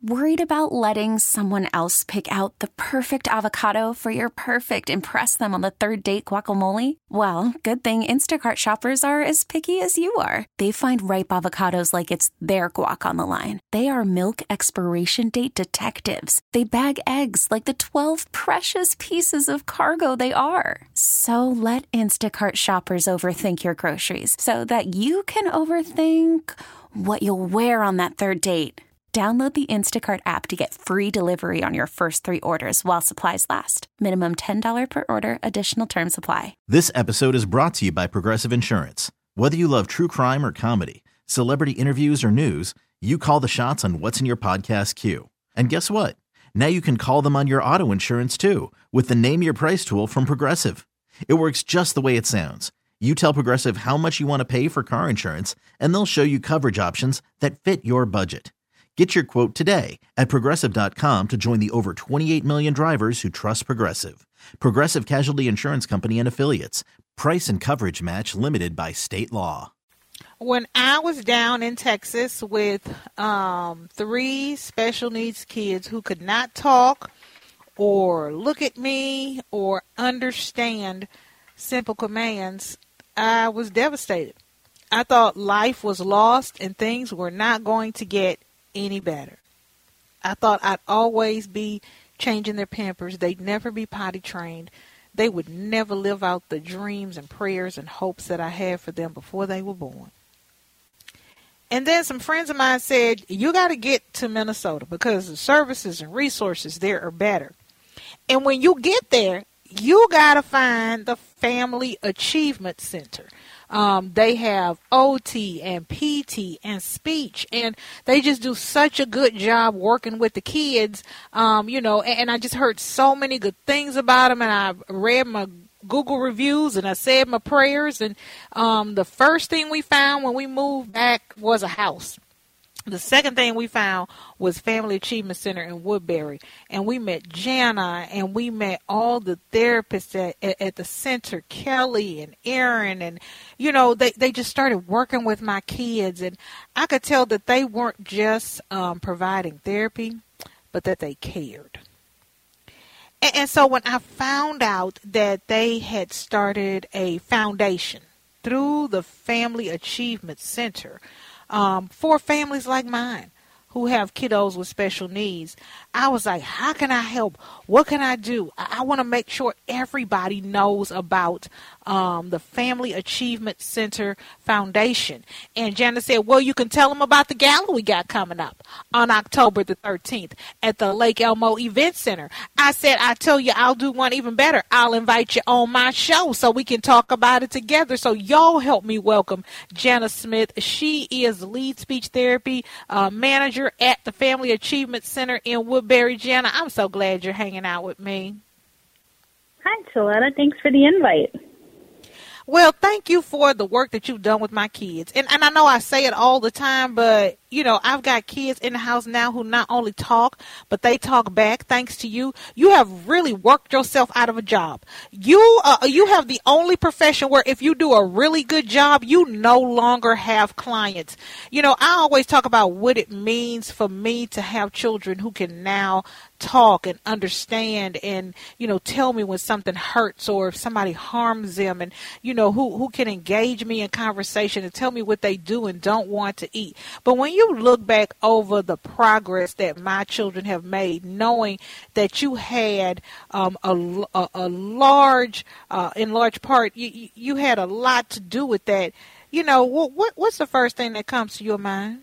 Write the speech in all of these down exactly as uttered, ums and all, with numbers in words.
Worried about letting someone else pick out the perfect avocado for your perfect impress them on the third date guacamole? Well, good thing Instacart shoppers are as picky as you are. They find ripe avocados like it's their guac on the line. They are milk expiration date detectives. They bag eggs like the twelve precious pieces of cargo they are. So let Instacart shoppers overthink your groceries so that you can overthink what you'll wear on that third date. Download the Instacart app to get free delivery on your first three orders while supplies last. Minimum ten dollars per order. Additional terms apply. This episode is brought to you by Progressive Insurance. Whether you love true crime or comedy, celebrity interviews or news, you call the shots on what's in your podcast queue. And guess what? Now you can call them on your auto insurance too with the Name Your Price tool from Progressive. It works just the way it sounds. You tell Progressive how much you want to pay for car insurance, and they'll show you coverage options that fit your budget. Get your quote today at Progressive dot com to join the over twenty-eight million drivers who trust Progressive. Progressive Casualty Insurance Company and Affiliates. Price and coverage match limited by state law. When I was down in Texas with um, three special needs kids who could not talk or look at me or understand simple commands, I was devastated. I thought life was lost and things were not going to get any better. I thought I'd always be changing their pampers. They'd never be potty trained. They would never live out the dreams and prayers and hopes that I had for them before they were born. And then some friends of mine said, you got to get to Minnesota because the services and resources there are better. And when you get there, you got to find the Family Achievement Center. Um, they have O T and P T and speech, and they just do such a good job working with the kids, um, you know, and, and I just heard so many good things about them, and I read my Google reviews, and I said my prayers, and um, the first thing we found when we moved back was a house. The second thing we found was Family Achievement Center in Woodbury, and we met Jana, and we met all the therapists at, at, at the center, Kelly and Aaron, and, you know, they, they just started working with my kids, and I could tell that they weren't just um, providing therapy, but that they cared. And, and so when I found out that they had started a foundation through the Family Achievement Center, Um, for families like mine who have kiddos with special needs, I was like, how can I help? What can I do? I, I want to make sure everybody knows about um, the Family Achievement Center Foundation. And Janice said, well, you can tell them about the gala we got coming up on October the thirteenth at the Lake Elmo Event Center. I said, I tell you, I'll do one even better. I'll invite you on my show so we can talk about it together. So y'all help me welcome Janice Smith. She is the lead speech therapy uh, manager at the Family Achievement Center in Woodbury. Jana, I'm so glad you're hanging out with me. Hi, Shaletta. Thanks for the invite. Well, thank you for the work that you've done with my kids. And, and I know I say it all the time, but, you know, I've got kids in the house now who not only talk, but they talk back thanks to you. You have really worked yourself out of a job. You uh, you have the only profession where if you do a really good job, you no longer have clients. You know, I always talk about what it means for me to have children who can now talk and understand and, you know, tell me when something hurts or if somebody harms them, and, you know, who, who can engage me in conversation and tell me what they do and don't want to eat. But when you look back over the progress that my children have made, knowing that you had um, a, a, a large, uh, in large part, you, you had a lot to do with that, you know, what, what what's the first thing that comes to your mind?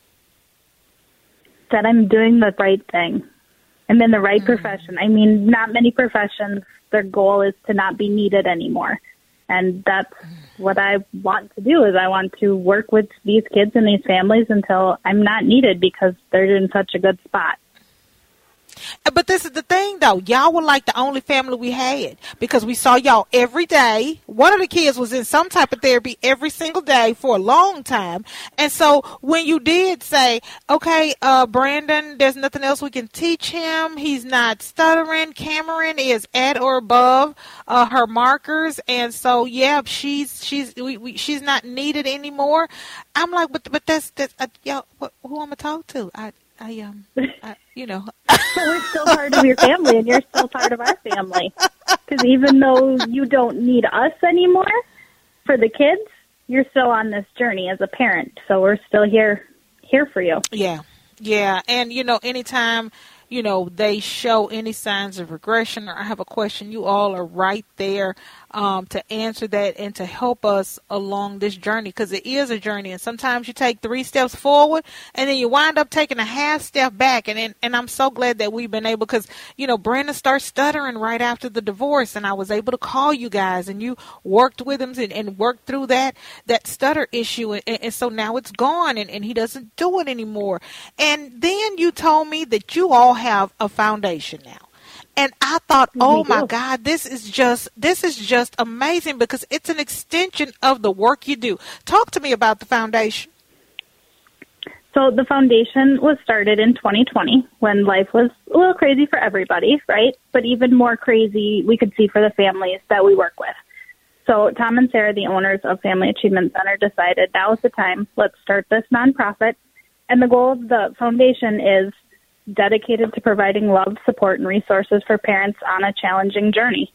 That I'm doing the right thing. I'm in the right mm. profession. I mean, not many professions, their goal is to not be needed anymore. And that's what I want to do, is I want to work with these kids and these families until I'm not needed because they're in such a good spot. But this is the thing, though. Y'all were like the only family we had because we saw y'all every day. One of the kids was in some type of therapy every single day for a long time. And so when you did say, okay, uh, Brandon, there's nothing else we can teach him. He's not stuttering. Cameron is at or above uh, her markers. And so, yeah, she's she's we, we, she's not needed anymore. I'm like, but but that's, that's uh, yo, what, who I'm going to talk to? I I am, um, you know. So we're still part of your family, and you're still part of our family. Because even though you don't need us anymore for the kids, you're still on this journey as a parent. So we're still here, here for you. Yeah, yeah. And, you know, anytime, you know, they show any signs of regression or I have a question, you all are right there um, to answer that and to help us along this journey, because it is a journey. And sometimes you take three steps forward and then you wind up taking a half step back. And and, and I'm so glad that we've been able, because, you know, Brandon started stuttering right after the divorce, and I was able to call you guys and you worked with him and, and worked through that, that stutter issue. And, and so now it's gone and, and he doesn't do it anymore. And then you told me that you all have a foundation now. And I thought, oh my God, this is just, this is just amazing, because it's an extension of the work you do. Talk to me about the foundation. So the foundation was started in twenty twenty when life was a little crazy for everybody, right? But even more crazy we could see for the families that we work with. So Tom and Sarah, the owners of Family Achievement Center, decided now is the time. Let's start this nonprofit. And the goal of the foundation is dedicated to providing love, support, and resources for parents on a challenging journey,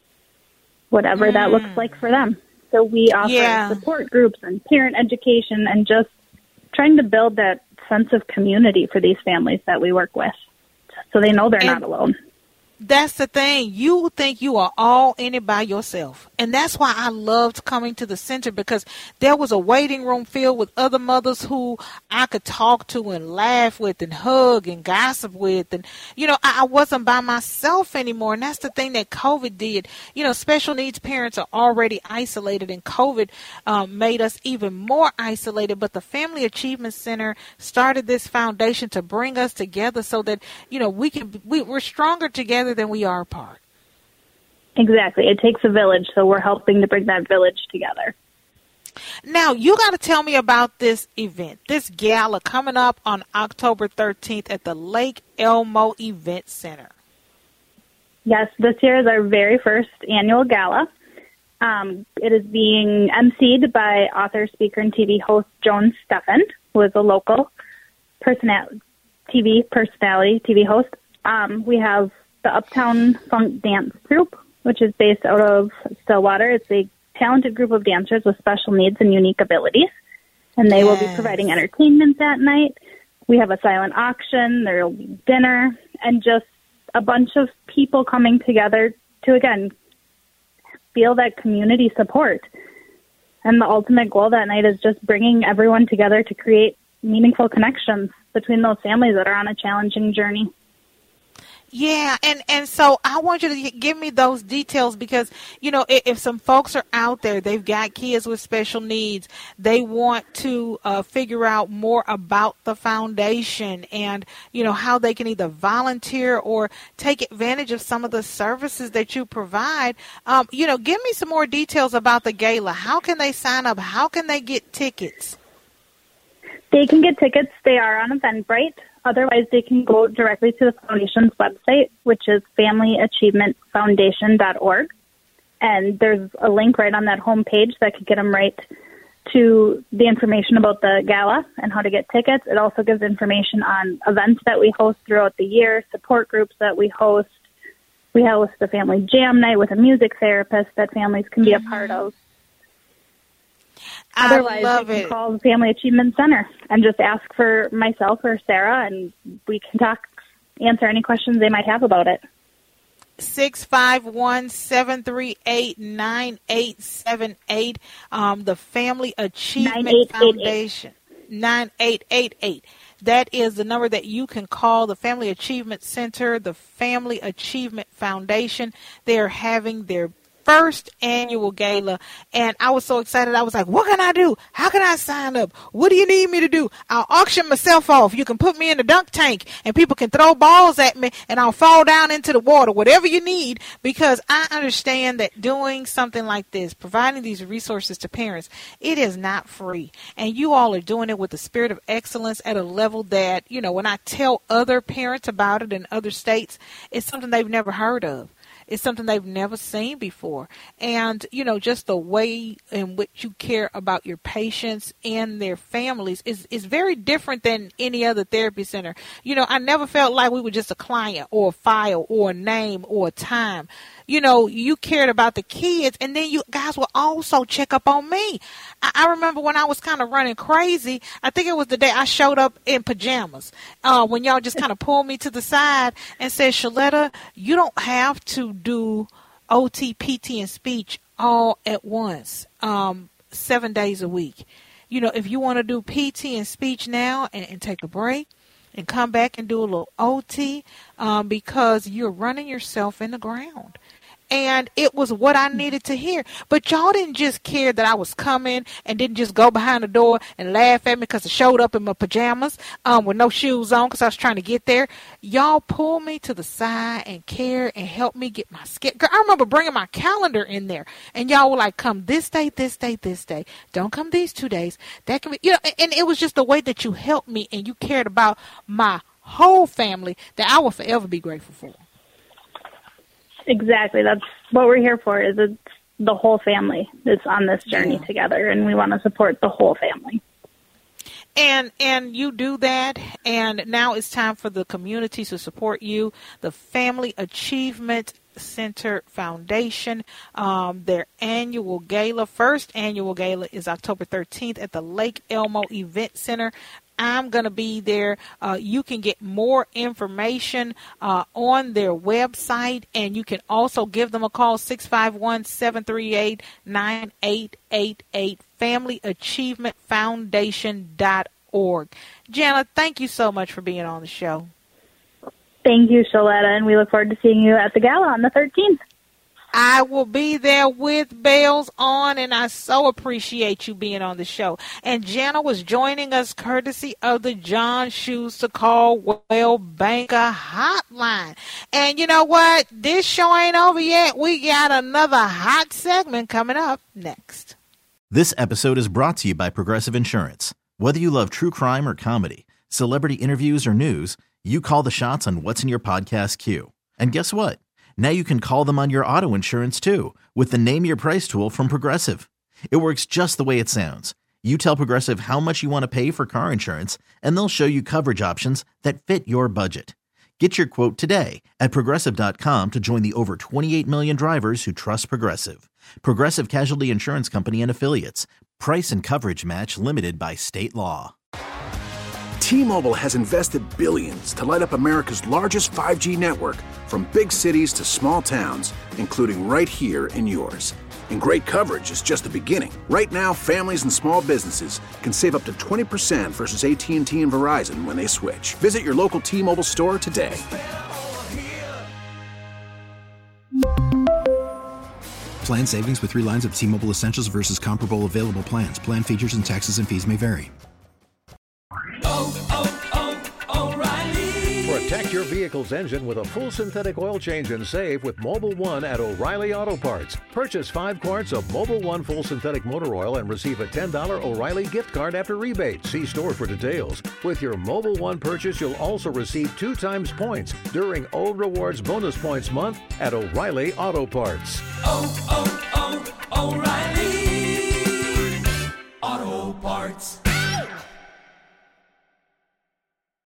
whatever mm. that looks like for them. So we offer yeah. support groups and parent education and just trying to build that sense of community for these families that we work with, so they know they're and- not alone. That's the thing. You think you are all in it by yourself. And that's why I loved coming to the center, because there was a waiting room filled with other mothers who I could talk to and laugh with and hug and gossip with. And, you know, I, I wasn't by myself anymore. And that's the thing that COVID did. You know, special needs parents are already isolated, and COVID um, made us even more isolated. But the Family Achievement Center started this foundation to bring us together so that, you know, we can, we, we're stronger together than we are apart. Exactly. It takes a village, so we're helping to bring that village together. Now, you got to tell me about this event, this gala coming up on October thirteenth at the Lake Elmo Event Center. Yes, this year is our very first annual gala. Um, it is being emceed by author, speaker, and T V host Joan Steffen, who is a local personality, T V personality, T V host. Um, we have the Uptown Funk Dance Group, which is based out of Stillwater. It's a talented group of dancers with special needs and unique abilities, and they yes. will be providing entertainment that night. We have a silent auction, there will be dinner, and just a bunch of people coming together to, again, feel that community support. And the ultimate goal that night is just bringing everyone together to create meaningful connections between those families that are on a challenging journey. Yeah, and, and so I want you to give me those details, because, you know, if, if some folks are out there, they've got kids with special needs, they want to uh, figure out more about the foundation and, you know, how they can either volunteer or take advantage of some of the services that you provide. Um, you know, give me some more details about the gala. How can they sign up? How can they get tickets? They can get tickets. They are on Eventbrite. Otherwise, they can go directly to the foundation's website, which is family achievement foundation dot org. And there's a link right on that homepage that could get them right to the information about the gala and how to get tickets. It also gives information on events that we host throughout the year, support groups that we host. We host a family jam night with a music therapist that families can be a part of. Otherwise, I love you can it. call the Family Achievement Center and just ask for myself or Sarah, and we can talk, answer any questions they might have about it. six five one, seven three eight, nine eight seven eight, um, the Family Achievement Foundation. nine eight eight eight. That is the number that you can call the Family Achievement Center, the Family Achievement Foundation. They are having their first annual gala, and I was so excited. I was like, what can I do? How can I sign up? What do you need me to do? I'll auction myself off. You can put me in the dunk tank and people can throw balls at me and I'll fall down into the water, whatever you need, because I understand that doing something like this, providing these resources to parents, it is not free. And you all are doing it with the spirit of excellence at a level that, you know, when I tell other parents about it in other states, it's something they've never heard of. is something they've never seen before. And, you know, just the way in which you care about your patients and their families is, is very different than any other therapy center. You know, I never felt like we were just a client or a file or a name or a time. You know, you cared about the kids, and then you guys would also check up on me. I, I remember when I was kind of running crazy, I think it was the day I showed up in pajamas, uh, when y'all just kind of pulled me to the side and said, Shaletta, you don't have to do O T, P T, and speech all at once, um, seven days a week. You know, if you want to do P T and speech now and, and take a break, and come back and do a little O T, um, because you're running yourself in the ground. And it was what I needed to hear. But y'all didn't just care that I was coming and didn't just go behind the door and laugh at me because I showed up in my pajamas um, with no shoes on because I was trying to get there. Y'all pulled me to the side and cared and helped me get my schedule. I remember bringing my calendar in there. And y'all were like, come this day, this day, this day. Don't come these two days. That can be, you know, and it was just the way that you helped me and you cared about my whole family that I will forever be grateful for. Exactly. That's what we're here for, is it's the whole family that's on this journey yeah. together, and we want to support the whole family. And and you do that, and now it's time for the community to support you. The Family Achievement Center Foundation, um, their annual gala, first annual gala is October thirteenth at the Lake Elmo Event Center. I'm going to be there. Uh, you can get more information uh, on their website, and you can also give them a call, six five one, seven three eight, nine eight eight eight, family achievement foundation dot org. Jana, thank you so much for being on the show. Thank you, Shaletta, and we look forward to seeing you at the gala on the thirteenth. I will be there with bells on, and I so appreciate you being on the show. And Jana was joining us courtesy of the John Shoes to Caldwell Banker hotline. And you know what? This show ain't over yet. We got another hot segment coming up next. This episode is brought to you by Progressive Insurance. Whether you love true crime or comedy, celebrity interviews or news, you call the shots on what's in your podcast queue. And guess what? Now you can call them on your auto insurance, too, with the Name Your Price tool from Progressive. It works just the way it sounds. You tell Progressive how much you want to pay for car insurance, and they'll show you coverage options that fit your budget. Get your quote today at Progressive dot com to join the over twenty-eight million drivers who trust Progressive. Progressive Casualty Insurance Company and Affiliates. Price and coverage match limited by state law. T-Mobile has invested billions to light up America's largest five G network, from big cities to small towns, including right here in yours. And great coverage is just the beginning. Right now, families and small businesses can save up to twenty percent versus A T and T and Verizon when they switch. Visit your local T-Mobile store today. Plan savings with three lines of T-Mobile Essentials versus comparable available plans. Plan features and taxes and fees may vary. Oh, oh, oh, O'Reilly. Protect your vehicle's engine with a full synthetic oil change and save with Mobil one at O'Reilly Auto Parts. Purchase five quarts of Mobil one full synthetic motor oil and receive a ten dollars O'Reilly gift card after rebate. See store for details. With your Mobil one purchase, you'll also receive two times points during O Rewards Bonus Points Month at O'Reilly Auto Parts. Oh, oh, oh, O'Reilly